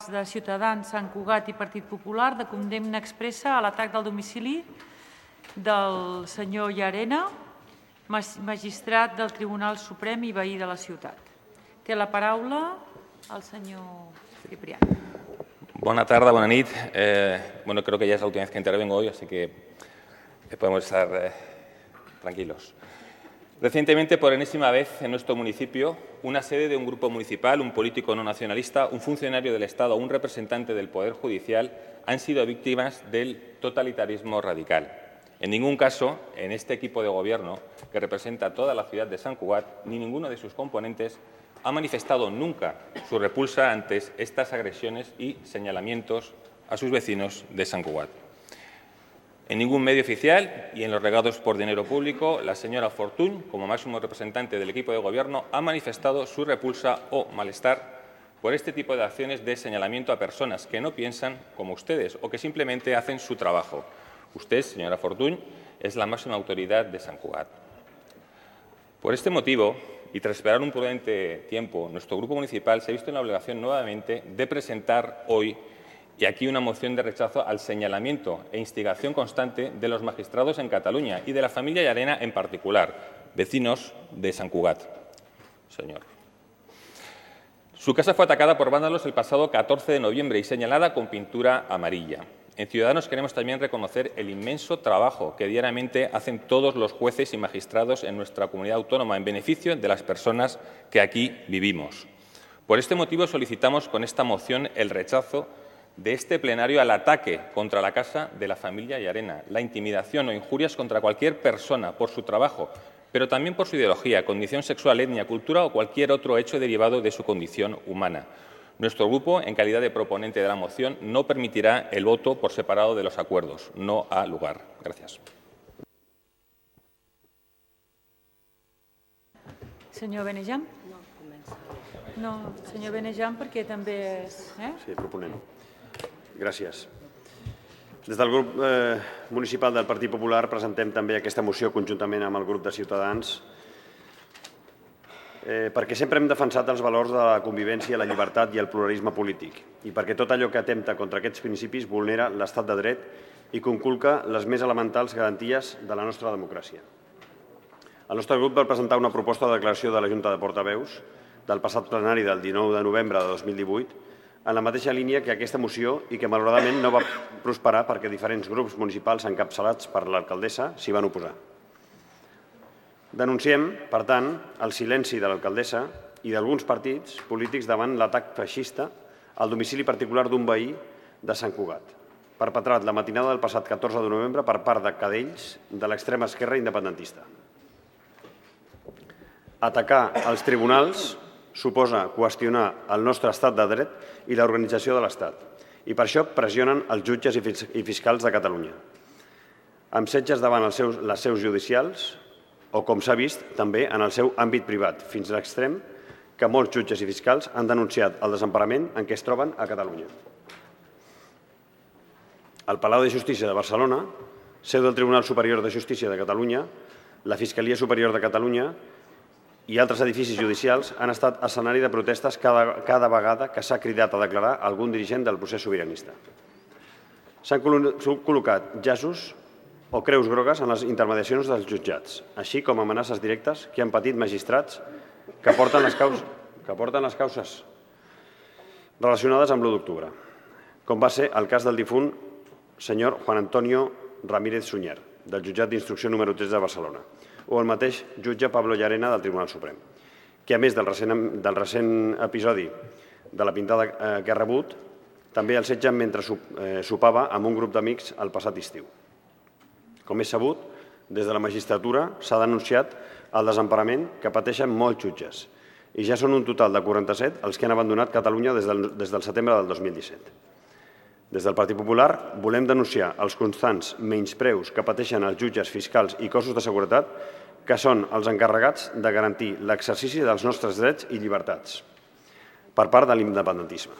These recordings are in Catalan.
de Ciutadans, Sant Cugat i Partit Popular de condemna expressa a l'atac del domicili del senyor Llarena, magistrat del Tribunal Suprem i veí de la ciutat. Té la paraula el senyor Ciprià. Buenas tardes, buenas nit. Creo que ya es la última vez que intervengo hoy, así que podemos estar tranquilos. Recientemente, por enésima vez en nuestro municipio, una sede de un grupo municipal, un político no nacionalista, un funcionario del Estado o un representante del Poder Judicial han sido víctimas del totalitarismo radical. En ningún caso, en este equipo de gobierno, que representa a toda la ciudad de Sant Cugat, ni ninguno de sus componentes ha manifestado nunca su repulsa ante estas agresiones y señalamientos a sus vecinos de Sant Cugat. En ningún medio oficial y en los regados por dinero público, la señora Fortuny, como máximo representante del equipo de gobierno, ha manifestado su repulsa o malestar por este tipo de acciones de señalamiento a personas que no piensan como ustedes o que simplemente hacen su trabajo. Usted, señora Fortuny, es la máxima autoridad de Sant Cugat. Por este motivo, y tras esperar un prudente tiempo, nuestro grupo municipal se ha visto en la obligación nuevamente de presentar hoy y aquí una moción de rechazo al señalamiento e instigación constante de los magistrados en Cataluña y de la familia Llarena en particular, vecinos de Sant Cugat. Señor. Su casa fue atacada por vándalos el pasado 14 de noviembre y señalada con pintura amarilla. En Ciudadanos queremos también reconocer el inmenso trabajo que diariamente hacen todos los jueces y magistrados en nuestra comunidad autónoma en beneficio de las personas que aquí vivimos. Por este motivo solicitamos con esta moción el rechazo de este plenario al ataque contra la casa de la familia Llarena, la intimidación o injurias contra cualquier persona por su trabajo, pero también por su ideología, condición sexual, etnia, cultura o cualquier otro hecho derivado de su condición humana. Nuestro grupo, en calidad de proponente de la moción, no permitirá el voto por separado de los acuerdos. No ha lugar. Gracias. Senyor Benejam? No, senyor Benejam, perquè també és... Sí, proponent. Gràcies. Des del grup municipal del Partit Popular presentem també aquesta moció conjuntament amb el grup de Ciutadans perquè sempre hem defensat els valors de la convivència, la llibertat i el pluralisme polític i perquè tot allò que atempta contra aquests principis vulnera l'estat de dret i conculca les més elementals garanties de la nostra democràcia. El nostre grup va presentar una proposta de declaració de la Junta de Portaveus del passat plenari del 19 de novembre de 2018 en la mateixa línia que aquesta moció i que malauradament no va prosperar perquè diferents grups municipals encapçalats per l'alcaldessa s'hi van oposar. Denunciem, per tant, el silenci de l'alcaldessa i d'alguns partits polítics davant l'atac feixista al domicili particular d'un veí de Sant Cugat, perpetrat la matinada del passat 14 de novembre per part de cadells de l'extrema esquerra independentista. Atacar els tribunals suposa qüestionar el nostre estat de dret i l'organització de l'Estat, i per això pressionen els jutges i fiscals de Catalunya, amb setges davant les seus judicials o, com s'ha vist, també en el seu àmbit privat, fins a l'extrem que molts jutges i fiscals han denunciat el desemparament en què es troben a Catalunya. El Palau de Justícia de Barcelona, seu del Tribunal Superior de Justícia de Catalunya, la Fiscalia Superior de Catalunya i altres edificis judicials han estat escenari de protestes cada vegada que s'ha cridat a declarar algun dirigent del procés sobiranista. S'han col·locat llaços o creus grogues en les intermediacions dels jutjats, així com amenaces directes que han patit magistrats que porten les causes relacionades amb l'1 d'octubre, com va ser el cas del difunt senyor Juan Antonio Ramírez Sunyer, del jutjat d'instrucció número 13 de Barcelona, o el mateix jutge Pablo Llarena del Tribunal Suprem, que a més del recent episodi de la pintada que ha rebut, també el setgen mentre sopava amb un grup d'amics el passat estiu. Com és sabut, des de la magistratura s'ha denunciat el desemparament que pateixen molts jutges i ja són un total de 47 els que han abandonat Catalunya des del setembre del 2017. Des del Partit Popular volem denunciar els constants menyspreus que pateixen els jutges, fiscals i cossos de seguretat que són els encarregats de garantir l'exercici dels nostres drets i llibertats per part de l'independentisme.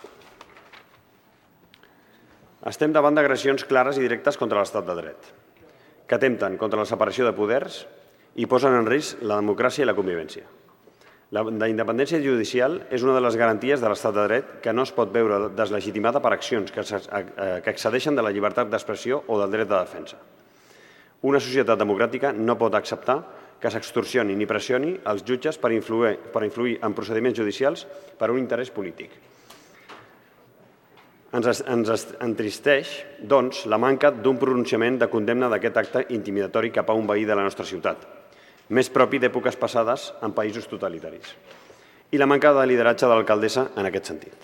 Estem davant d'agressions clares i directes contra l'estat de dret, que atempten contra la separació de poders i posen en risc la democràcia i la convivència. La independència judicial és una de les garanties de l'estat de dret que no es pot veure deslegitimada per accions que excedeixen de la llibertat d'expressió o del dret de defensa. Una societat democràtica no pot acceptar que s'extorsioni ni pressioni els jutges per influir en procediments judicials per un interès polític. Ens entristeix, doncs, la manca d'un pronunciament de condemna d'aquest acte intimidatori cap a un veí de la nostra ciutat, més propi d'èpoques passades en països totalitaris, i la manca de lideratge de l'alcaldessa en aquest sentit.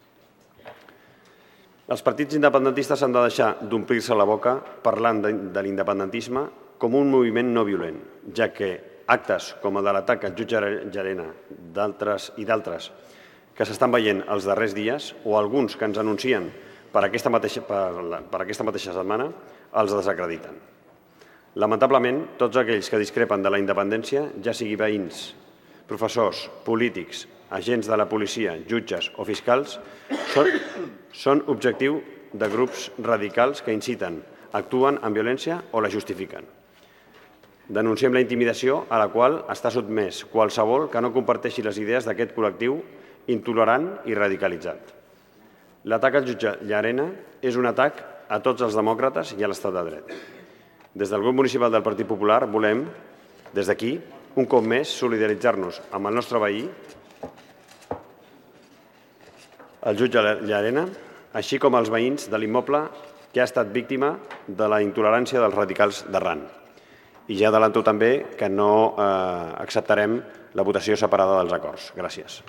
Els partits independentistes han de deixar d'omplir-se la boca parlant de l'independentisme com un moviment no violent, ja que actes com el de l'atac al jutge Llarena i d'altres que s'estan veient els darrers dies, o alguns que ens anuncien per aquesta mateixa setmana, els desacrediten. Lamentablement, tots aquells que discrepen de la independència, ja sigui veïns, professors, polítics, agents de la policia, jutges o fiscals, són objectiu de grups radicals que inciten, actuen amb violència o la justifiquen. Denunciem la intimidació a la qual està sotmès qualsevol que no comparteixi les idees d'aquest col·lectiu intolerant i radicalitzat. L'atac al jutge Llarena és un atac a tots els demòcrates i a l'estat de dret. Des del grup municipal del Partit Popular volem, des d'aquí, un cop més, solidaritzar-nos amb el nostre veí, el jutge Llarena, així com els veïns de l'immoble que ha estat víctima de la intolerància dels radicals d'arran. I ja adelanto també que no acceptarem la votació separada dels acords. Gràcies.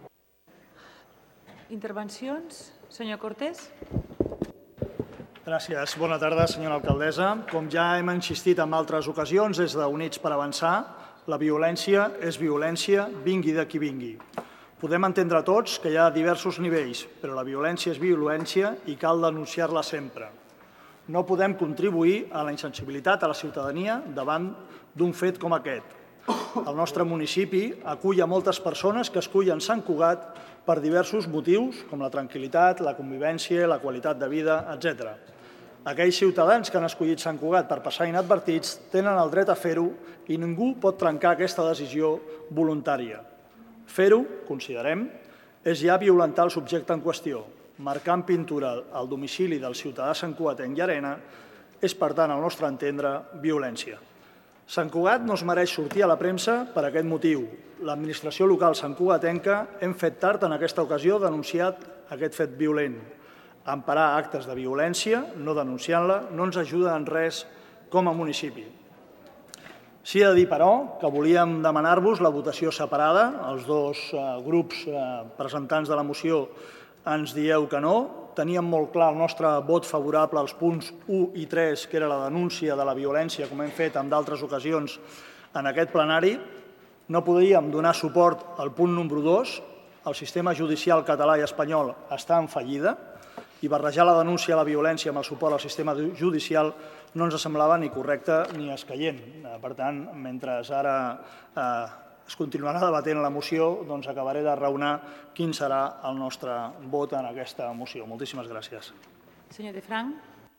Intervencions? Senyor Cortés? Gràcies. Bona tarda, senyora alcaldessa. Com ja hem insistit en altres ocasions, des d'Units per Avançar, la violència és violència, vingui de qui vingui. Podem entendre tots que hi ha diversos nivells, però la violència és violència i cal denunciar-la sempre. No podem contribuir a la insensibilitat a la ciutadania davant d'un fet com aquest. El nostre municipi acull a moltes persones que escullen Sant Cugat per diversos motius, com la tranquil·litat, la convivència, la qualitat de vida, etc. Aquells ciutadans que han escollit Sant Cugat per passar inadvertits tenen el dret a fer-ho i ningú pot trencar aquesta decisió voluntària. Fer-ho, considerem, és ja violentar el subjecte en qüestió. Marcar en pintura el domicili del ciutadà santcugatenc Llarena és, per tant, al nostre entendre, violència. Sant Cugat no es mereix sortir a la premsa per aquest motiu. L'administració local santcugatenca hem fet tard en aquesta ocasió denunciat aquest fet violent. Emparar actes de violència, no denunciant-la, no ens ajuda en res com a municipi. Sí he de dir, però, que volíem demanar-vos la votació separada. Els dos grups presentants de la moció ens dieu que no. Teníem molt clar el nostre vot favorable als punts 1 i 3, que era la denúncia de la violència, com hem fet en d'altres ocasions en aquest plenari. No podíem donar suport al punt número 2. El sistema judicial català i espanyol està en fallida i barrejar la denúncia a la violència amb el suport al sistema judicial no ens semblava ni correcte ni escaient. Per tant, mentre ara es continuarà debatent la moció, doncs acabaré de raonar quin serà el nostre vot en aquesta moció. Moltíssimes gràcies. Señor de Frank.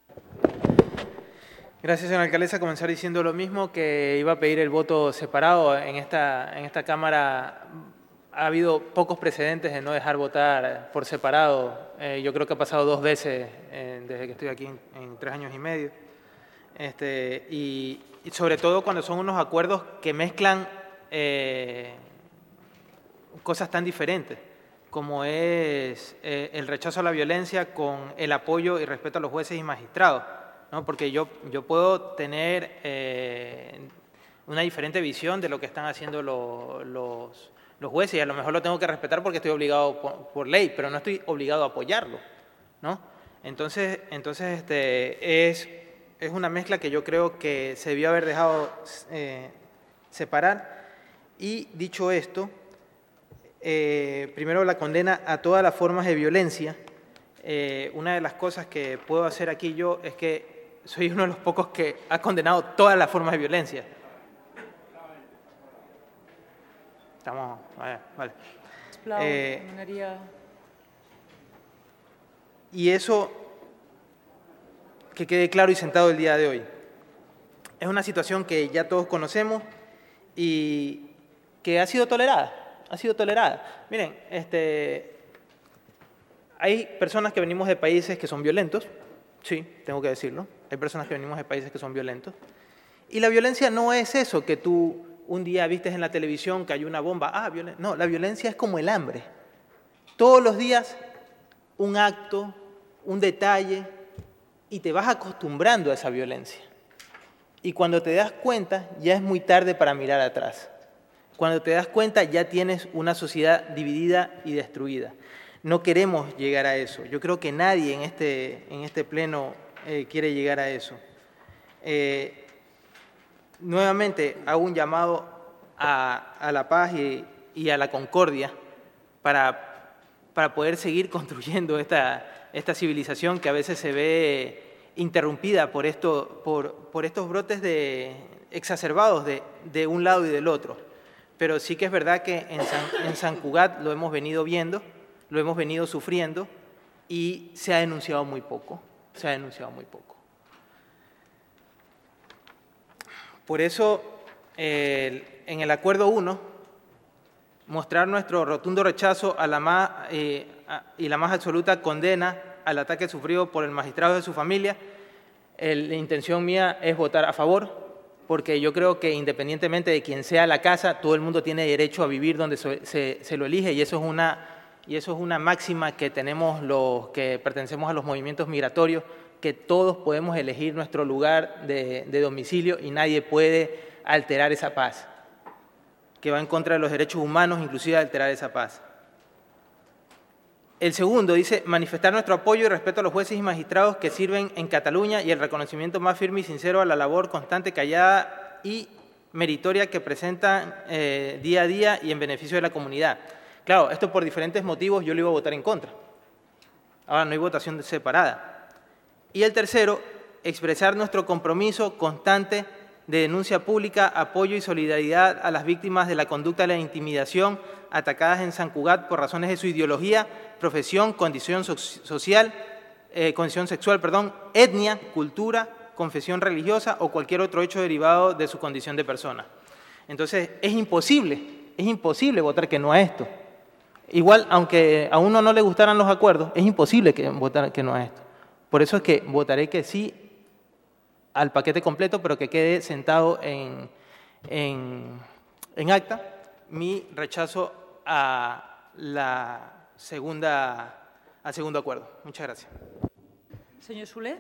Gracias, señora alcaldesa. Comenzar diciendo lo mismo, que iba a pedir el voto separado. En esta Cámara ha habido pocos precedentes de no dejar votar por separado. Yo creo que ha pasado 2 veces desde que estoy aquí en 3 años y medio. Y sobre todo cuando son unos acuerdos que mezclan cosas tan diferentes como es el rechazo a la violencia con el apoyo y respeto a los jueces y magistrados, ¿no? Porque yo puedo tener una diferente visión de lo que están haciendo los jueces y a lo mejor lo tengo que respetar porque estoy obligado por ley, pero no estoy obligado a apoyarlo, ¿no? Entonces es una mezcla que yo creo que se debió haber dejado separar. Y dicho esto, primero la condena a todas las formas de violencia. Una de las cosas que puedo hacer aquí yo es que soy uno de los pocos que ha condenado todas las formas de violencia. Estamos, vale. Y eso, que quede claro y sentado el día de hoy. Es una situación que ya todos conocemos y que ha sido tolerada. tolerada. Miren, hay personas que venimos de países que son violentos, sí, tengo que decirlo. Hay personas que venimos de países que son violentos. Y la violencia no es eso que tú un día vistes en la televisión que hay una bomba. No, la violencia es como el hambre. Todos los días un acto, un detalle, y te vas acostumbrando a esa violencia. Y cuando te das cuenta, ya es muy tarde para mirar atrás. Cuando te das cuenta, ya tienes una sociedad dividida y destruida. No queremos llegar a eso. Yo creo que nadie en este pleno quiere llegar a eso. Nuevamente hago un llamado a la paz y a la concordia para poder seguir construyendo esta civilización que a veces se ve interrumpida por estos brotes exacerbados de un lado y del otro. Pero sí que es verdad que en San Cugat lo hemos venido viendo, lo hemos venido sufriendo y se ha denunciado muy poco. Por eso, en el Acuerdo 1, mostrar nuestro rotundo rechazo y la más absoluta condena al ataque sufrido por el magistrado de su familia. La intención mía es votar a favor, porque yo creo que independientemente de quién sea la casa, todo el mundo tiene derecho a vivir donde se lo elige, y eso es una máxima que tenemos los que pertenecemos a los movimientos migratorios, que todos podemos elegir nuestro lugar de domicilio y nadie puede alterar esa paz, que va en contra de los derechos humanos, inclusive alterar esa paz. El segundo dice, manifestar nuestro apoyo y respeto a los jueces y magistrados que sirven en Cataluña y el reconocimiento más firme y sincero a la labor constante, callada y meritoria que presentan día a día y en beneficio de la comunidad. Claro, esto por diferentes motivos yo lo iba a votar en contra. Ahora no hay votación separada. Y el tercero, expresar nuestro compromiso constante de denuncia pública, apoyo y solidaridad a las víctimas de la conducta de la intimidación atacadas en San Cugat por razones de su ideología, profesión, condición sexual, etnia, cultura, confesión religiosa o cualquier otro hecho derivado de su condición de persona. Entonces, es imposible votar que no a esto. Igual, aunque a uno no le gustaran los acuerdos, es imposible votar que no a esto. Por eso es que votaré que sí al paquete completo, pero que quede sentado en acta mi rechazo al segundo acuerdo. Muchas gracias. Senyor Soler.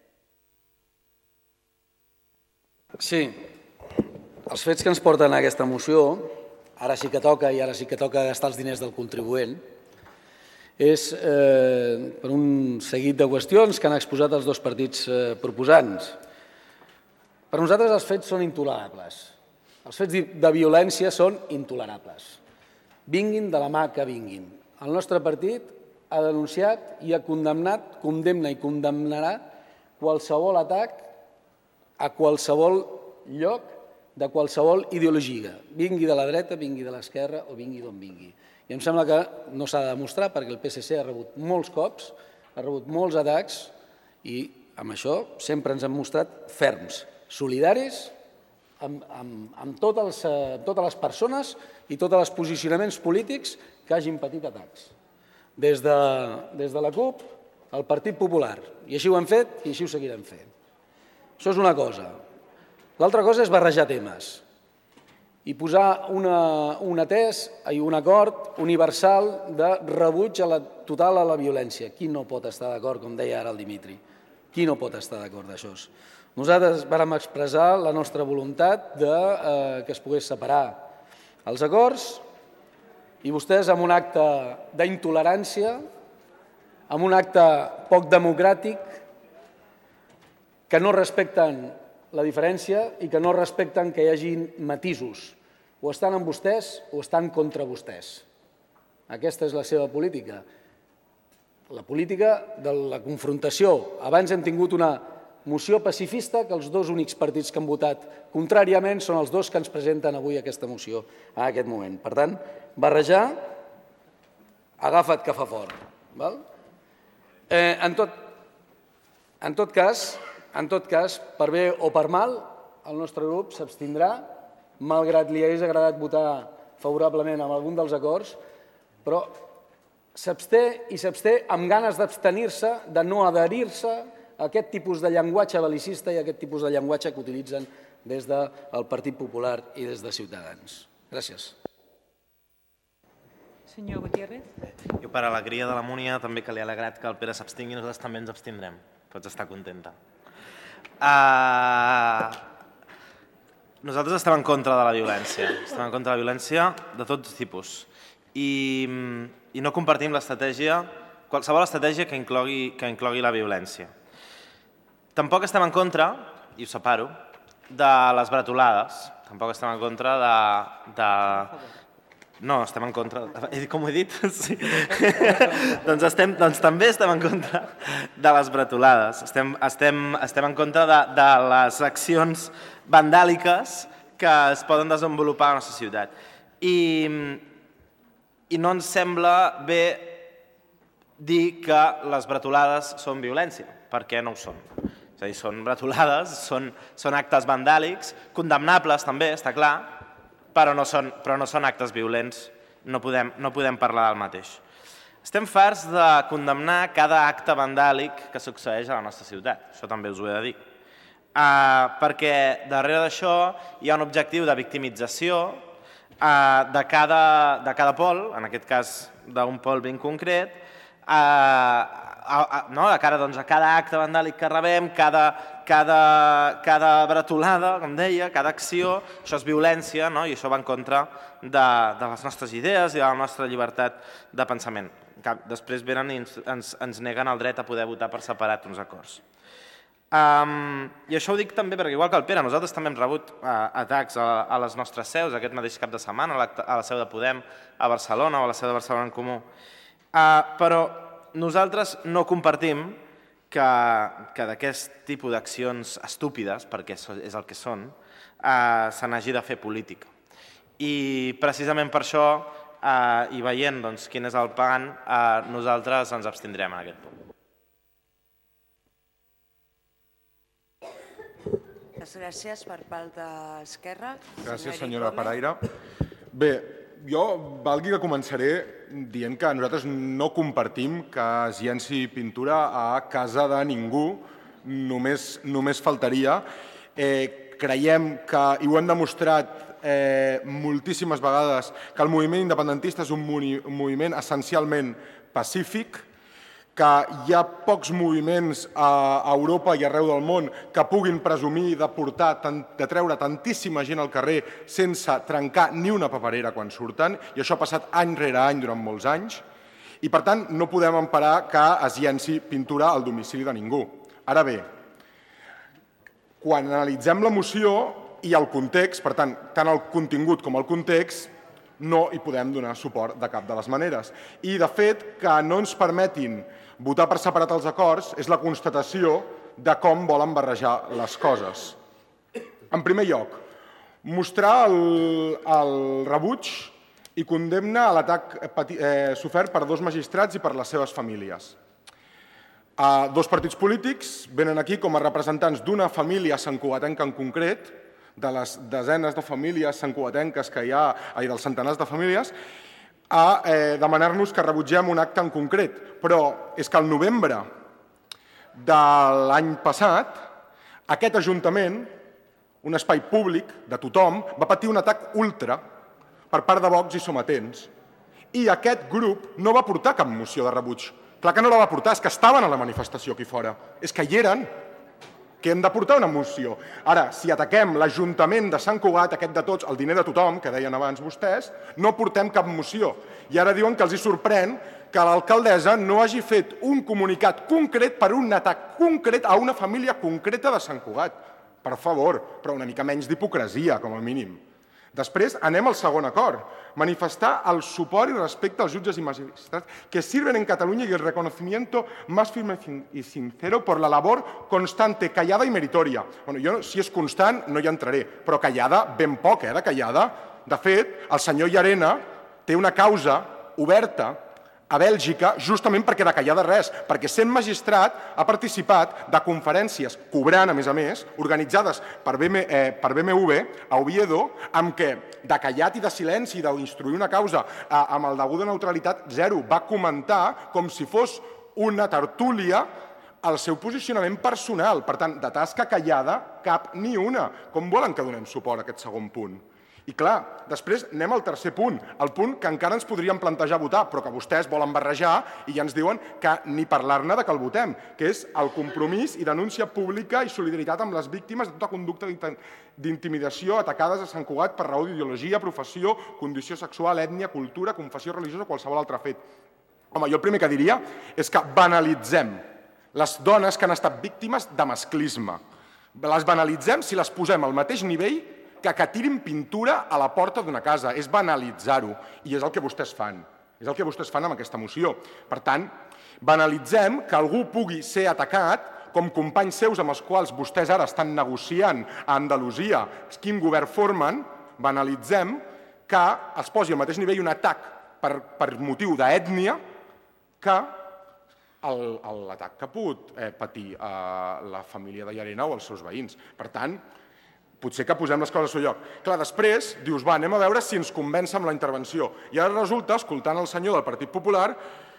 Sí, els fets que ens porten a aquesta moció, ara sí que toca gastar els diners del contribuent, és per un seguit de qüestions que han exposat els dos partits proposants. Per nosaltres els fets són intolerables. Els fets de violència són intolerables. Vinguin de la mà que vinguin. El nostre partit ha denunciat i ha condemna i condemnarà qualsevol atac a qualsevol lloc de qualsevol ideologia, vingui de la dreta, vingui de l'esquerra o vingui d'on vingui. I em sembla que no s'ha de demostrar perquè el PSC ha rebut molts cops, ha rebut molts atacs i amb això sempre ens hem mostrat ferms, solidaris amb totes les persones i tots els posicionaments polítics que hagin patit atacs. Des de la CUP al Partit Popular. I així ho hem fet i així ho seguirem fent. Això és una cosa. L'altra cosa és barrejar temes i posar un acord universal de rebuig total a la violència. Qui no pot estar d'acord, com deia ara el Dimitri? Qui no pot estar d'acord d'això? Nosaltres vàrem expressar la nostra voluntat que es pogués separar els acords i vostès, amb un acte d'intolerància, amb un acte poc democràtic, que no respecten la diferència i que no respecten que hi hagin matisos. O estan amb vostès o estan contra vostès. Aquesta és la seva política. La política de la confrontació. Abans hem tingut una moció pacifista que els dos únics partits que han votat contràriament són els dos que ens presenten avui aquesta moció en aquest moment. Per tant, barrejar, agafa't que fa fort. En tot cas, per bé o per mal, el nostre grup s'abstindrà, malgrat li hagués agradat votar favorablement amb algun dels acords, però s'absté i s'absté amb ganes d'abstenir-se, de no adherir-se a aquest tipus de llenguatge bel·licista i a aquest tipus de llenguatge que utilitzen des del Partit Popular i des de Ciutadans. Gràcies. Senyor Gutiérrez. Jo, per alegria de la Múnia, també que li ha alegrat que el Pere s'abstingui, nosaltres també ens abstindrem. Pots estar contenta. Nosaltres estem en contra de la violència. Estem en contra de la violència de tots tipus. I no compartim l'estratègia, qualsevol estratègia que inclogui la violència. Tampoc estem en contra, i ho separo, de les bretolades. Tampoc estem en contra de... No, estem en contra... Com ho he dit? Sí. Doncs també estem en contra de les bretolades. Estem en contra de les accions vandàliques que es poden desenvolupar a la nostra ciutat. I no ens sembla bé dir que les bretolades són violència, perquè no ho són. És a dir, són bretolades, són actes vandàlics, condemnables també, està clar, però no són actes violents, no podem parlar del mateix. Estem farts de condemnar cada acte vandàlic que succeeix a la nostra ciutat, això també us ho he de dir. Perquè darrere d'això hi ha un objectiu de victimització de cada pol, en aquest cas d'un pol ben concret, a cada acte vandàlic que rebem, cada bretolada, com deia, cada acció, això és violència i això va en contra de les nostres idees i de la nostra llibertat de pensament. Després venen i ens neguen el dret a poder votar per separat uns acords. I això ho dic també perquè, igual que el Pere, nosaltres també hem rebut atacs a les nostres seus aquest mateix cap de setmana, a la seu de Podem a Barcelona o a la seu de Barcelona en Comú. Però nosaltres no compartim que d'aquest tipus d'accions estúpides, perquè és el que són, se n'hagi de fer política. I precisament per això, i veient quin és el pan, nosaltres ens abstindrem en aquest punt. Gràcies per part d'Esquerra. Gràcies, senyora Paraire. Bé, jo valgui que començaré dient que nosaltres no compartim que es llenci pintura a casa de ningú, només faltaria. Creiem que, i ho hem demostrat moltíssimes vegades, que el moviment independentista és un moviment essencialment pacífic, que hi ha pocs moviments a Europa i arreu del món que puguin presumir de treure tantíssima gent al carrer sense trencar ni una paperera quan surten, i això ha passat any rere any durant molts anys, i per tant no podem emparar que es llenci pintura al domicili de ningú. Ara bé, quan analitzem la moció i el context, per tant, tant el contingut com el context, no hi podem donar suport de cap de les maneres. I, de fet, que no ens permetin votar per separat els acords és la constatació de com volen barrejar les coses. En primer lloc, mostrar el rebuig i condemna a l'atac sofert per dos magistrats i per les seves famílies. Dos partits polítics venen aquí com a representants d'una família santcugatenca en concret, de les desenes de famílies santcugatenques que hi ha, dels centenars de famílies, a demanar-nos que rebutgem un acte en concret. Però és que al novembre de l'any passat, aquest Ajuntament, un espai públic de tothom, va patir un atac ultra per part de Vox i Somatents. I aquest grup no va portar cap moció de rebuig. Clar que no la va portar, és que estaven a la manifestació aquí fora. És que hi eren, que hem de portar una moció. Ara, si ataquem l'Ajuntament de Sant Cugat, aquest de tots, el diner de tothom, que deien abans vostès, no portem cap moció. I ara diuen que els sorprèn que l'alcaldessa no hagi fet un comunicat concret per un atac concret a una família concreta de Sant Cugat. Per favor, però una mica menys d'hipocresia, com a mínim. Després anem al segon acord, manifestar el suport i respecte als jutges i magistrats que sirven en Cataluña y el reconocimiento más firme y sincero por la labor constante, callada y meritoria. Bueno, jo, si és constant, no hi entraré, però callada ben poc, de callada. De fet, el senyor Llarena té una causa oberta a Bèlgica justament perquè de callar de res, perquè sent magistrat ha participat de conferències, cobrant a més, organitzades per BMW a Oviedo, amb què de callat i de silenci, d'instruir una causa amb el deguda neutralitat zero, va comentar com si fos una tertúlia el seu posicionament personal. Per tant, de tasca callada, cap ni una. Com volen que donem suport a aquest segon punt? I clar, després anem al tercer punt, el punt que encara ens podríem plantejar votar, però que vostès volen barrejar i ja ens diuen que ni parlar-ne de que el votem, que és el compromís i denúncia pública i solidaritat amb les víctimes de tota conducta d'intimidació atacades a Sant Cugat per raó d'ideologia, professió, condició sexual, ètnia, cultura, confessió religiosa o qualsevol altre fet. Home, jo el primer que diria és que banalitzem les dones que han estat víctimes de masclisme. Les banalitzem si les posem al mateix nivell que tirin pintura a la porta d'una casa. És banalitzar-ho, i és el que vostès fan. És el que vostès fan amb aquesta moció. Per tant, banalitzem que algú pugui ser atacat com companys seus amb els quals vostès ara estan negociant a Andalusia quin govern formen, banalitzem que es posi al mateix nivell un atac per motiu d'ètnia que l'atac que ha pogut patir la família de Llarena o els seus veïns. Per tant, potser que posem les coses al seu lloc. Clar, després dius, va, anem a veure si ens convenç amb la intervenció. I ara resulta, escoltant el senyor del Partit Popular,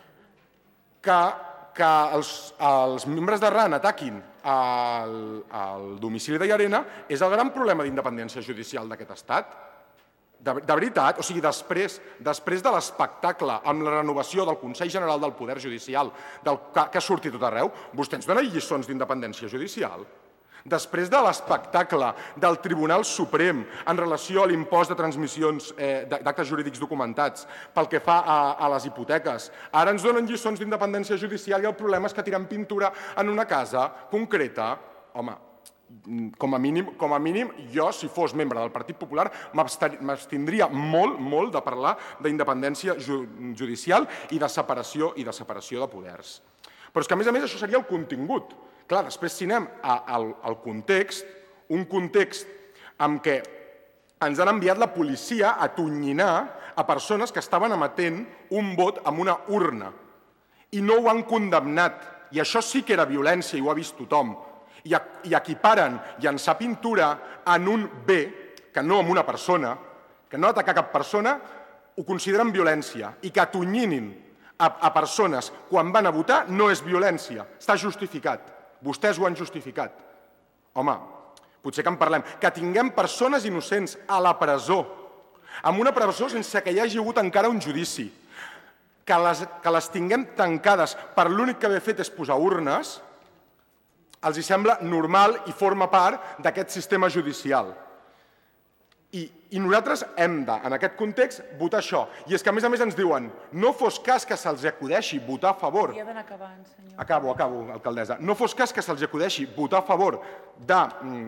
que els membres de RAN ataquin el domicili de Llarena és el gran problema d'independència judicial d'aquest estat. De veritat, o sigui, després de l'espectacle amb la renovació del Consell General del Poder Judicial que ha sortit tot arreu, vostè ens dona lliçons d'independència judicial? Després de l'espectacle del Tribunal Suprem en relació a l'impost de transmissions d'actes jurídics documentats pel que fa a les hipoteques, ara ens donen lliçons d'independència judicial i el problema és que tirem pintura en una casa concreta. Home, com a mínim, jo, si fos membre del Partit Popular, m'abstindria molt de parlar d'independència judicial i de separació de poders. Però és que, a més, això seria el contingut. Clar, després si anem al context, un context en què ens han enviat la policia a tonyinar a persones que estaven emetent un vot amb una urna i no ho han condemnat. I això sí que era violència i ho ha vist tothom. I equiparen llançar pintura en un bé, que no en una persona, que no atacar cap persona, ho consideren violència. I que tonyinin a persones quan van a votar no és violència, està justificat. Vostès ho han justificat. Home, potser que en parlem. Que tinguem persones innocents a la presó, en una presó sense que hi hagi hagut encara un judici, que les tinguem tancades per l'únic que haver fet és posar urnes, els sembla normal i forma part d'aquest sistema judicial. I nosaltres hem de, en aquest context, votar això. I és que, a més ens diuen, no fos cas que se'ls acudeixi votar a favor... Ja d'anar acabant, senyor. Acabo, alcaldessa. No fos cas que se'ls acudeixi votar a favor de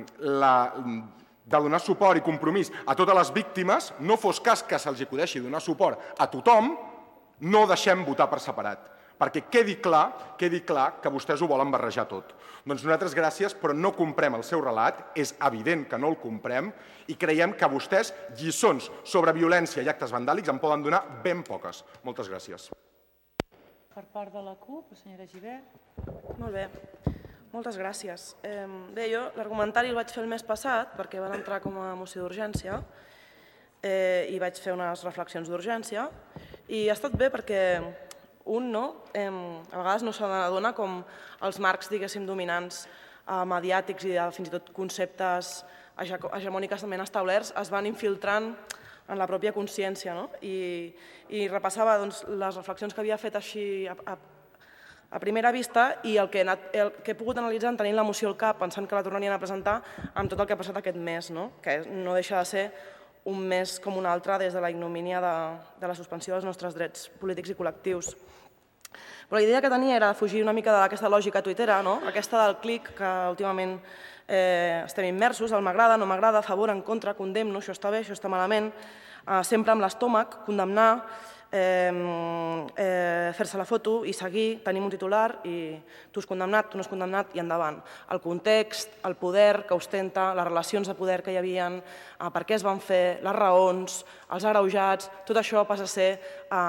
donar suport i compromís a totes les víctimes, no fos cas que se'ls acudeixi donar suport a tothom, no deixem votar per separat. Perquè quedi clar que vostès ho volen barrejar tot. Doncs nosaltres gràcies, però no comprem el seu relat, és evident que no el comprem, i creiem que vostès lliçons sobre violència i actes vandàlics en poden donar ben poques. Moltes gràcies. Per part de la CUP, la senyora Gibert. Molt bé, moltes gràcies. Bé, jo l'argumentari el vaig fer el mes passat, perquè van entrar com a moció d'urgència, i vaig fer unes reflexions d'urgència, i ha estat bé perquè a vegades no se n'adona com els marcs, diguéssim, dominants mediàtics i fins i tot conceptes hegemòniques també establerts es van infiltrant en la pròpia consciència. I repassava les reflexions que havia fet així a primera vista i el que he pogut analitzar tenint la moció al cap, pensant que la tornarien a presentar amb tot el que ha passat aquest mes, que no deixa de ser un mes com un altre des de la ignomínia de la suspensió dels nostres drets polítics i col·lectius. Però la idea que tenia era fugir una mica d'aquesta lògica tuitera, aquesta del clic, que últimament estem immersos, el m'agrada, no m'agrada, a favor, en contra, condemno, això està bé, això està malament, sempre amb l'estómac, condemnar, fer-se la foto i seguir, tenim un titular i tu has condemnat, tu no has condemnat i endavant. El context, el poder que ostenta, les relacions de poder que hi havia, per què es van fer, les raons, els agreujats, tot això passa a ser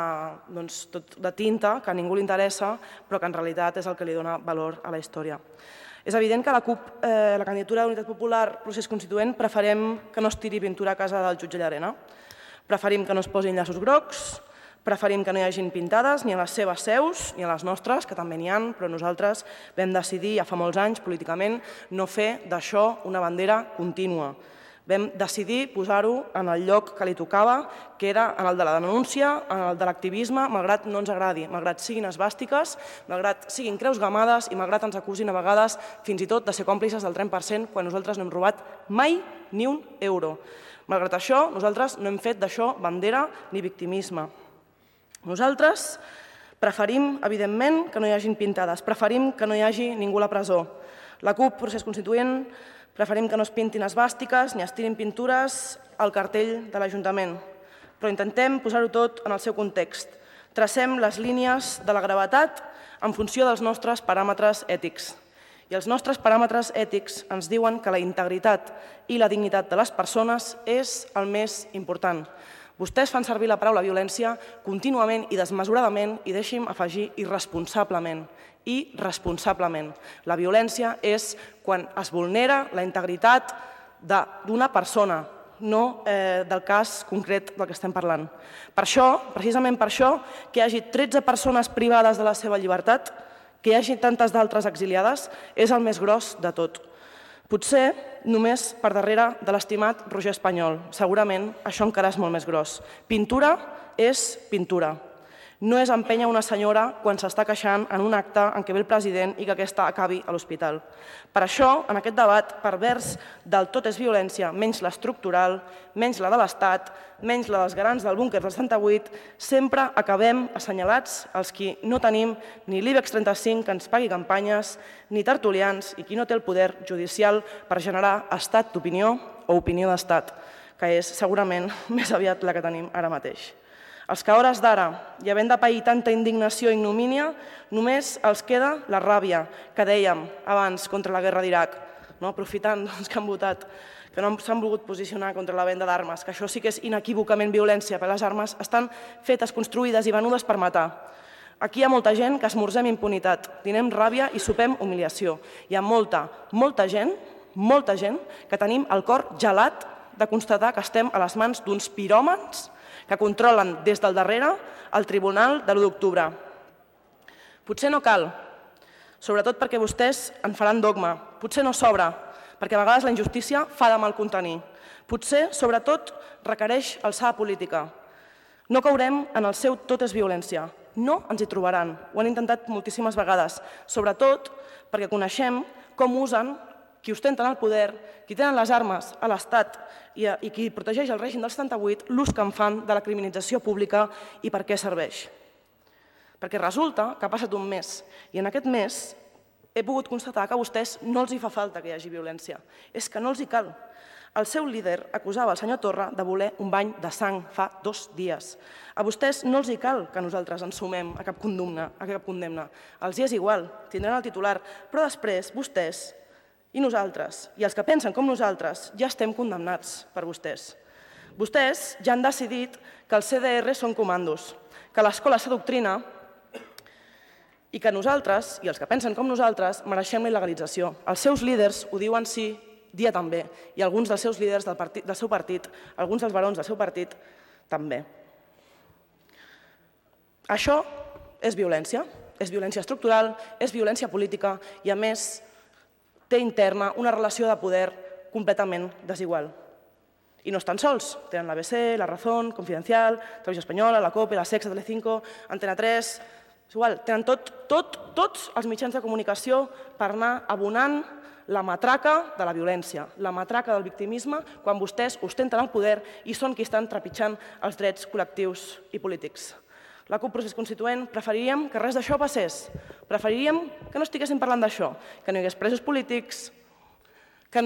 tot de tinta, que a ningú li interessa, però que en realitat és el que li dona valor a la història. És evident que la CUP, la candidatura d'Unitat Popular, procés constituent, preferim que no es tiri pintura a casa del jutge Llarena. Preferim que no es posin llaços grocs, preferim que no hi hagin pintades ni a les seves seus ni a les nostres, que també n'hi ha, però nosaltres vam decidir ja fa molts anys políticament no fer d'això una bandera contínua. Vam decidir posar-ho en el lloc que li tocava, que era en el de la denúncia, en el de l'activisme, malgrat no ens agradi, malgrat siguin esbàstiques, malgrat siguin creus gamades i malgrat ens acusin a vegades fins i tot de ser còmplices del 30% quan nosaltres no hem robat mai ni un euro. Malgrat això, nosaltres no hem fet d'això bandera ni victimisme. Nosaltres preferim, evidentment, que no hi hagin pintades, preferim que no hi hagi ningú a la presó. La CUP, procés constituent, preferim que no es pintin esbàstiques ni es tirin pintures al cartell de l'Ajuntament, però intentem posar-ho tot en el seu context. Tracem les línies de la gravetat en funció dels nostres paràmetres ètics. I els nostres paràmetres ètics ens diuen que la integritat i la dignitat de les persones és el més important. Vostès fan servir la paraula violència contínuament i desmesuradament i deixi'm afegir irresponsablement. Irresponsablement. La violència és quan es vulnera la integritat d'una persona, no del cas concret del que estem parlant. Per això, precisament per això, que hi hagi 13 persones privades de la seva llibertat, que hi hagi tantes d'altres exiliades, és el més gros de tot. Potser només per darrere de l'estimat Roger Espanyol. Segurament això encara és molt més gros. Pintura és pintura. No és empènyer una senyora quan s'està queixant en un acte en què ve el president i que aquesta acabi a l'hospital. Per això, en aquest debat pervers del tot és violència, menys l'estructural, menys la de l'Estat, menys la dels garants del búnquer del 78, sempre acabem assenyalats els qui no tenim ni l'IBEX 35 que ens pagui campanyes, ni tertulians i qui no té el poder judicial per generar estat d'opinió o opinió d'estat, que és segurament més aviat la que tenim ara mateix. Els que a hores d'ara, i havent de pair tanta indignació i ignomínia, només els queda la ràbia que dèiem abans contra la guerra d'Iraq, aprofitant que han votat, que no s'han volgut posicionar contra la venda d'armes, que això sí que és inequívocament violència, perquè les armes estan fetes, construïdes i venudes per matar. Aquí hi ha molta gent que esmorzem impunitat, dinem ràbia i sopem humiliació. Hi ha molta gent que tenim el cor gelat de constatar que estem a les mans d'uns piròmans que controlen des del darrere el Tribunal de l'1 d'octubre. Potser no cal, sobretot perquè vostès en faran dogma. Potser no sobra, perquè a vegades la injustícia fa de mal contenir. Potser, sobretot, requereix alçada política. No caurem en el seu tot és violència. No ens hi trobaran. Ho han intentat moltíssimes vegades, sobretot perquè coneixem com usen qui ostenten el poder, qui tenen les armes a l'Estat i qui protegeix el règim del 78, l'ús que en fan de la criminalització pública i per què serveix. Perquè resulta que ha passat un mes i en aquest mes he pogut constatar que a vostès no els hi fa falta que hi hagi violència. És que no els hi cal. El seu líder acusava el senyor Torra de voler un bany de sang fa 2 dies. A vostès no els hi cal que nosaltres ens sumem a cap condemna. Els hi és igual, tindran el titular, però després vostès i nosaltres, i els que pensen com nosaltres, ja estem condemnats per vostès. Vostès ja han decidit que els CDR són comandos, que l'escola s'adoctrina i que nosaltres, i els que pensen com nosaltres, mereixem la il·legalització. Els seus líders ho diuen sí, dia també, i alguns dels seus líders del seu partit, alguns dels barons del seu partit, també. Això és violència estructural, és violència política i, a més, té interna una relació de poder completament desigual. I no estan sols, tenen l'ABC, La Razón, Confidencial, Televisió Espanyola, la COPE, la Sexta, Telecinco, Antena 3... És igual, tenen tots els mitjans de comunicació per anar abonant la matraca de la violència, la matraca del victimisme, quan vostès ostenten el poder i són qui estan trepitjant els drets col·lectius i polítics. La CUP Procés Constituent preferiríem que res d'això passés. Preferiríem que no estiguéssim parlant d'això, que no hi hagués presos polítics, que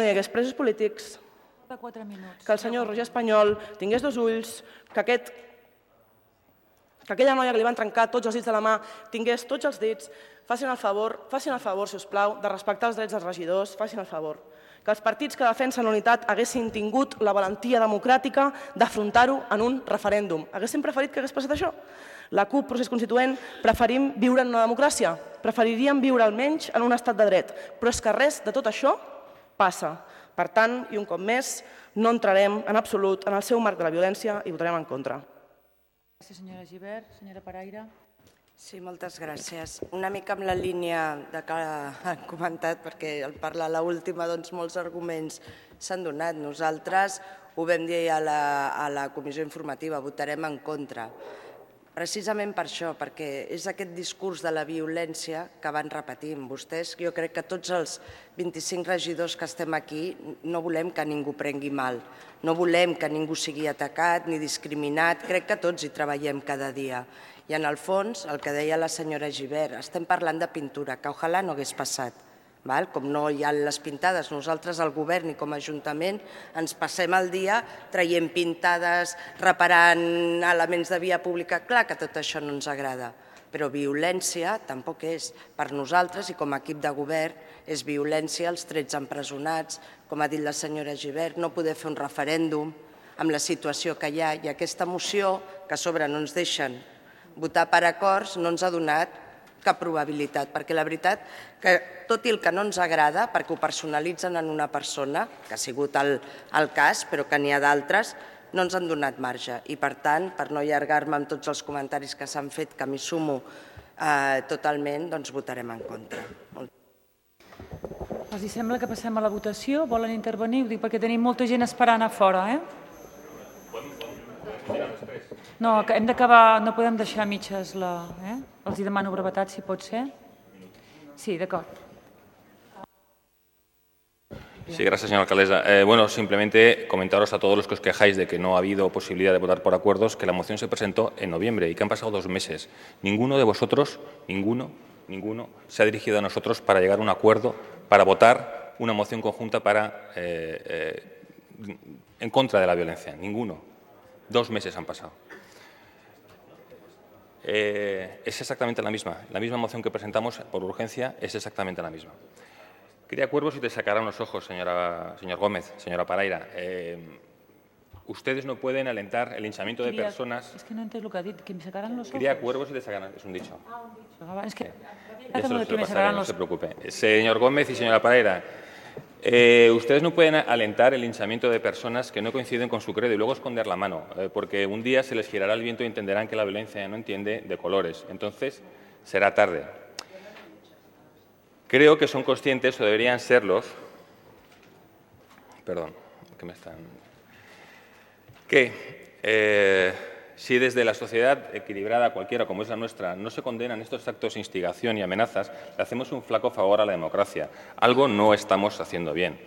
el senyor Roger Espanyol tingués 2 ulls, que que aquella noia que li van trencar tots els dits de la mà tingués tots els dits, facin el favor, si us plau, de respectar els drets dels regidors, facin el favor. Que els partits que defensen la unitat haguessin tingut la valentia democràtica d'afrontar-ho en un referèndum. Haguessin preferit que hagués passat això? La CUP, Procés Constituent, preferim viure en una democràcia. Preferiríem viure almenys en un estat de dret. Però és que res de tot això passa. Per tant, i un cop més, no entrarem en absolut en el seu marc de la violència i votarem en contra. Gràcies, senyora Gibert. Senyora Paraire. Sí, moltes gràcies. Una mica amb la línia que han comentat, perquè al parlar l'última, doncs molts arguments s'han donat. Nosaltres ho vam dir a la comissió informativa, votarem en contra. Precisament per això, perquè és aquest discurs de la violència que van repetint. Vostès, jo crec que tots els 25 regidors que estem aquí no volem que ningú prengui mal, no volem que ningú sigui atacat ni discriminat, crec que tots hi treballem cada dia. I en el fons, el que deia la senyora Gibert, estem parlant de pintura, que ojalà no hagués passat. Com no hi ha les pintades, nosaltres al govern i com a ajuntament ens passem el dia traient pintades, reparant elements de via pública. Clar que tot això no ens agrada, però violència tampoc és. Per nosaltres i com a equip de govern és violència els 13 empresonats, com ha dit la senyora Gibert, no poder fer un referèndum amb la situació que hi ha i aquesta moció, que a sobre no ens deixen votar per acords, no ens ha donat cap probabilitat, perquè la veritat que tot i el que no ens agrada, perquè ho personalitzen en una persona, que ha sigut el cas, però que n'hi ha d'altres, no ens han donat marge. I per tant, per no allargar-me amb tots els comentaris que s'han fet, que m'hi sumo totalment, doncs votarem en contra. Els sembla que passem a la votació? Volen intervenir? Ho dic perquè tenim molta gent esperant a fora, No, hem d'acabar, no podem deixar mitges la... Els demano brevetat, si pot ser. Sí, d'acord. Sí, gracias, señora alcaldesa. Bueno, simplemente comentaros a todos los que os quejáis de que no ha habido posibilidad de votar por acuerdos que la moción se presentó en noviembre y que han pasado 2 meses. Ninguno de vosotros, ninguno, se ha dirigido a nosotros para llegar a un acuerdo, para votar una moción conjunta en contra de la violencia. Ninguno. 2 meses han pasado. Es exactamente la misma. La misma moción que presentamos por urgencia es exactamente la misma. Cría cuervos y te sacarán los ojos, señor Gómez, señora Paraire. Ustedes no pueden alentar el linchamiento de personas. Es que no entiendo lo que ha dicho, que me sacarán los ojos. Cría cuervos y te sacarán, es un dicho. Es que no se preocupe. Señor Gómez y señora Paraire, ustedes no pueden alentar el linchamiento de personas que no coinciden con su credo y luego esconder la mano, porque un día se les girará el viento y entenderán que la violencia no entiende de colores. Entonces, será tarde. Creo que son conscientes, o deberían serlos, si desde la sociedad equilibrada cualquiera como es la nuestra no se condenan estos actos de instigación y amenazas, le hacemos un flaco favor a la democracia. Algo no estamos haciendo bien.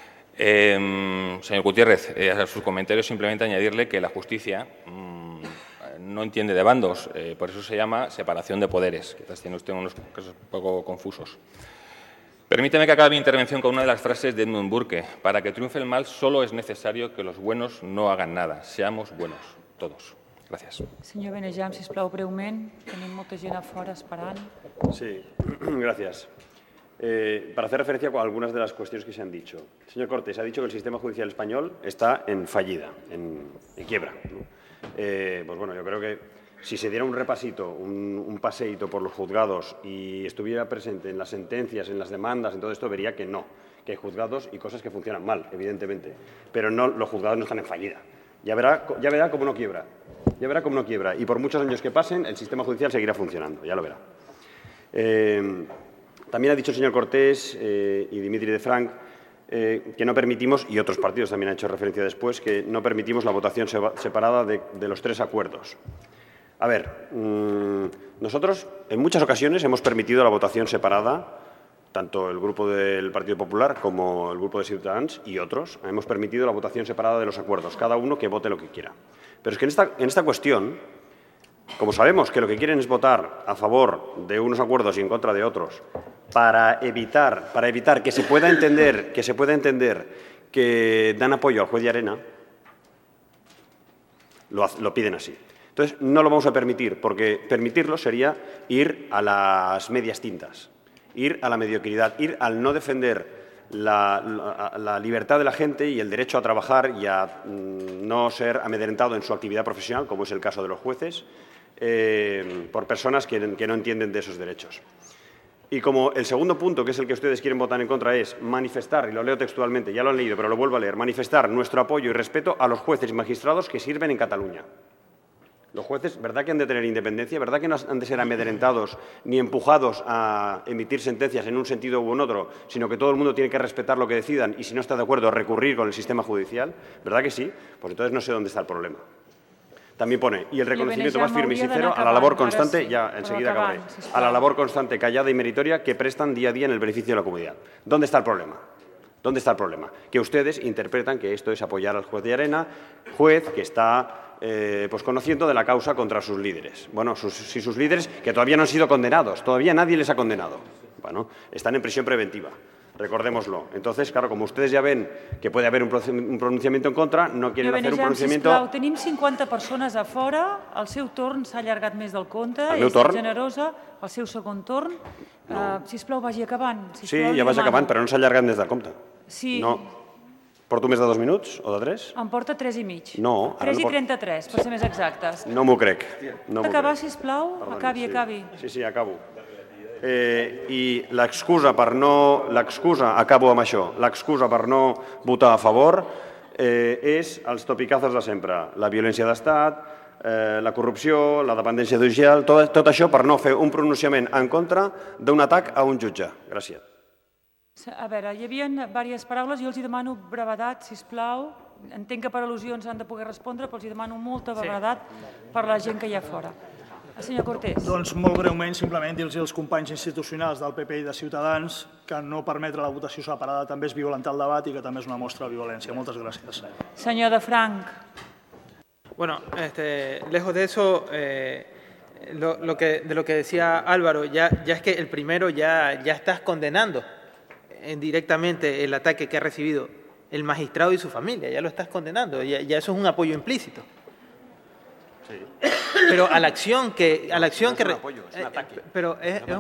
Señor Gutiérrez, a sus comentarios simplemente añadirle que la justicia no entiende de bandos, por eso se llama separación de poderes. Quizás tiene usted unos casos un poco confusos. Permíteme que acabe mi intervención con una de las frases de Edmund Burke. Para que triunfe el mal solo es necesario que los buenos no hagan nada. Seamos buenos, todos. Gracias. Senyor Benejam, sisplau, breument. Tenim molta gent a fora esperant. Sí, gracias. Para hacer referencia a algunas de las cuestiones que se han dicho. El señor Cortés ha dicho que el sistema judicial español está en fallida, en quiebra, ¿no? Pues bueno, yo creo que si se diera un repasito, un paseíto por los juzgados y estuviera presente en las sentencias, en las demandas, en todo esto, vería que no, que hay juzgados y cosas que funcionan mal, evidentemente, pero no, los juzgados no están en fallida. Ya verá cómo no quiebra. Ya verá cómo no quiebra. Y por muchos años que pasen, el sistema judicial seguirá funcionando, ya lo verá. También ha dicho el señor Cortés y Dimitri de Frank que no permitimos, y otros partidos también han hecho referencia después, que no permitimos la votación separada de los 3 acuerdos. A ver, nosotros en muchas ocasiones hemos permitido la votación separada, tanto el Grupo del Partido Popular como el Grupo de Ciutadans y otros, hemos permitido la votación separada de los acuerdos, cada uno que vote lo que quiera. Pero es que en esta cuestión, como sabemos que lo que quieren es votar a favor de unos acuerdos y en contra de otros, para evitar que se pueda entender que dan apoyo al juez Llarena, lo piden así. Entonces, no lo vamos a permitir, porque permitirlo sería ir a las medias tintas, ir a la mediocridad, ir al no defender la libertad de la gente y el derecho a trabajar y a no ser amedrentado en su actividad profesional, como es el caso de los jueces, por personas que no entienden de esos derechos. Y como el segundo punto, que es el que ustedes quieren votar en contra, es manifestar, y lo leo textualmente, ya lo han leído, pero lo vuelvo a leer, manifestar nuestro apoyo y respeto a los jueces y magistrados que sirven en Cataluña. Los jueces, ¿verdad que han de tener independencia? ¿Verdad que no han de ser amedrentados ni empujados a emitir sentencias en un sentido u en otro, sino que todo el mundo tiene que respetar lo que decidan y, si no está de acuerdo, recurrir con el sistema judicial? ¿Verdad que sí? Pues entonces no sé dónde está el problema. También pone, y el reconocimiento más firme y sincero a la labor constante, ya enseguida acabaré, a la labor constante, callada y meritoria que prestan día a día en el beneficio de la comunidad. ¿Dónde está el problema? ¿Dónde está el problema? Que ustedes interpretan que esto es apoyar al juez de Llarena, juez que está pues conociendo de la causa contra sus líderes. Bueno, si sus líderes, que todavía no han sido condenados, todavía nadie les ha condenado, bueno, están en prisión preventiva. Recordémoslo. Entonces, claro, como ustedes ya ven que puede haber un pronunciamiento en contra, no quieren hacer un pronunciamiento... Sisplau, tenim 50 persones a fora, el seu torn s'ha allargat més del compte, el meu torn? generosa, el seu segon torn. Sisplau, vagi acabant. Sí, ja vaig acabant, però no s'ha allargat més del compte. Sí. No. Porto més de 2 minuts o de 3? Em porta 3 i mig. No. 3 i 33, per ser més exactes. No m'ho crec. Pot acabar, sisplau? Acabi, acabi. Sí, acabo. I l'excusa per no... acabo amb això. L'excusa per no votar a favor és els topicazos de sempre. La violència d'estat, la corrupció, la dependència judicial, tot això per no fer un pronunciament en contra d'un atac a un jutge. Gràcies. A veure, hi havia diverses paraules, jo els demano brevedat, sisplau. Entenc que per al·lusions han de poder respondre, però els demano molta brevedat per la gent que hi ha fora. Senyor Cortés. Doncs molt breument, simplement dir-los als companys institucionals del PP i de Ciutadans que no permetre la votació separada també és violentar el debat i que també és una mostra de violència. Moltes gràcies. Senyor de Frank. Bueno, lejos de eso, de lo que decía Álvaro, ya es que el primero ya estás condenando directamente el ataque que ha recibido el magistrado y su familia, ya lo estás condenando, ya eso es un apoyo implícito. Sí. Pero a la acción que... No es un apoyo, es un ataque. Pero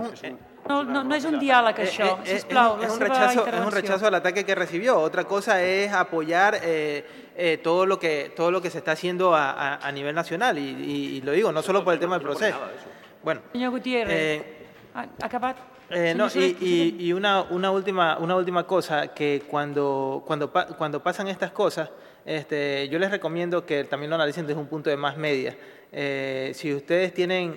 no és un diàleg, això. Sisplau, la seva intervenció. Es un rechazo al ataque que recibió. Otra cosa es apoyar todo lo que se está haciendo a nivel nacional. Y lo digo, no solo por el tema del proceso. Bueno, Señor Gutiérrez, acabat. Y una última cosa, que cuando pasan estas cosas, yo les recomiendo que también lo analicen desde un punto de más media. Si ustedes tienen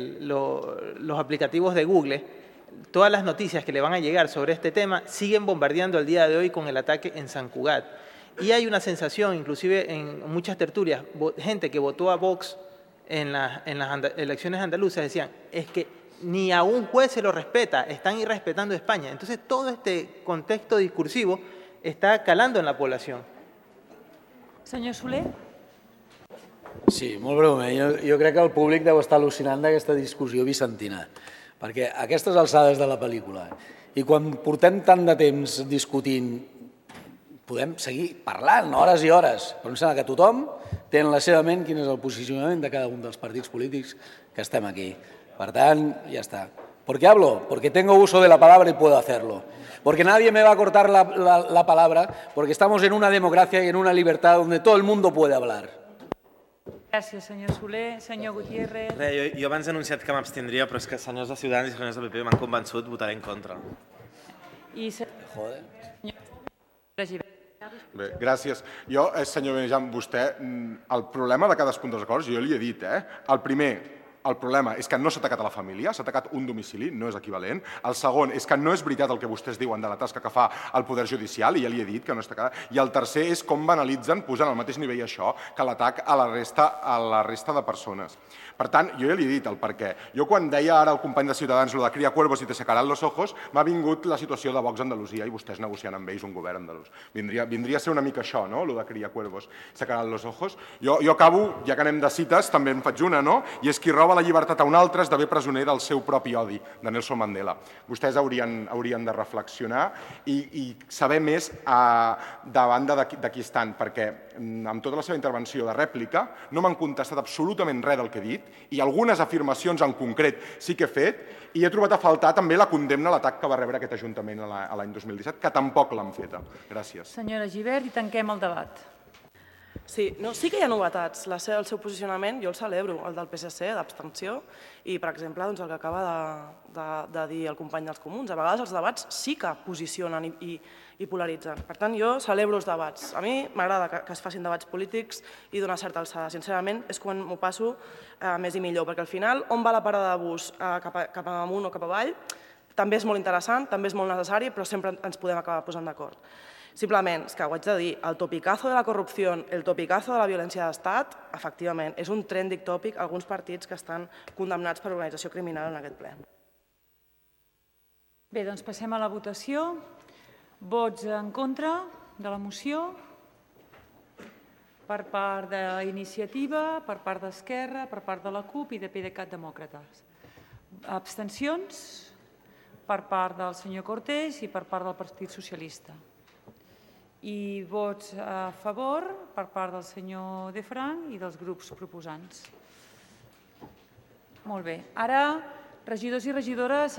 los aplicativos de Google, todas las noticias que le van a llegar sobre este tema siguen bombardeando el día de hoy con el ataque en San Cugat. Y hay una sensación, inclusive en muchas tertulias, gente que votó a Vox en las elecciones andaluzas decían, es que ni a un juez se lo respeta, están irrespetando España. Entonces todo este contexto discursivo está calando en la población. Senyor Soler? Sí, molt breument. Jo crec que el públic deu estar al·lucinant d'aquesta discussió bizantina, perquè a aquestes alçades de la pel·lícula, i quan portem tant de temps discutint, podem seguir parlant hores i hores, però em sembla que tothom té en la seva ment quin és el posicionament de cada un dels partits polítics que estem aquí. Per tant, ja està. ¿Por qué hablo? Porque tengo uso de la palabra y puedo hacerlo. Porque nadie me va a cortar la palabra, porque estamos en una democracia y en una libertad donde todo el mundo puede hablar. Gràcies, senyor Soler. Senyor Gutiérrez. Jo abans he anunciat que m'abstindria, però és que senyors de Ciutadans i senyors del PP m'han convençut, votaré en contra. Joder. Bé, gràcies. Jo, senyor Benejam, vostè, el problema de cadascun dels acords, jo li he dit, el primer, el problema és que no s'ha atacat a la família, s'ha atacat un domicili, no és equivalent. El segon és que no és veritat el que vostès diuen de la tasca que fa el Poder Judicial, i ja li he dit que no està quedat. I el tercer és com banalitzen, posant al mateix nivell això, que l'atac a la resta de persones. Per tant, jo ja li he dit el per què. Jo quan deia ara el company de Ciutadans lo de cria cuervos i te sacarán los ojos, m'ha vingut la situació de Vox a Andalusia i vostès negociant amb ells un govern andalús. Vindria a ser una mica això, no?, lo de cria cuervos, sacarán los ojos. Jo acabo, ja que anem de cites, també en faig una, no?, i és qui roba la llibertat a un altre, esdevé presoner del seu propi odi, de Nelson Mandela. Vostès haurien de reflexionar i saber més de banda de qui estan, perquè amb tota la seva intervenció de rèplica no m'han contestat absolutament res del que he dit i algunes afirmacions en concret sí que he fet i he trobat a faltar també la condemna a l'atac que va rebre aquest Ajuntament l'any 2017, que tampoc l'han feta. Gràcies. Senyora Gibert, i tanquem el debat. Sí, sí que hi ha novetats. El seu posicionament jo el celebro, el del PSC, d'abstenció, i, per exemple, el que acaba de dir el company dels Comuns. A vegades els debats sí que posicionen i polaritzen. Per tant, jo celebro els debats. A mi m'agrada que es facin debats polítics i d'una certa alçada. Sincerament, és quan m'ho passo més i millor, perquè al final, on va la parada de bus, cap amunt o cap avall, també és molt interessant, també és molt necessari, però sempre ens podem acabar posant d'acord. Simplement, és que ho haig de dir, el topicazo de la corrupció, el topicazo de la violència d'estat, efectivament, és un trending topic a alguns partits que estan condemnats per organització criminal en aquest ple. Bé, doncs passem a la votació. Vots en contra de la moció per part d'Iniciativa, per part d'Esquerra, per part de la CUP i de PDeCAT Demòcrates. Abstencions per part del senyor Cortés i per part del Partit Socialista. I vots a favor per part del senyor De Frank i dels grups proposants. Molt bé. Ara, regidors i regidores,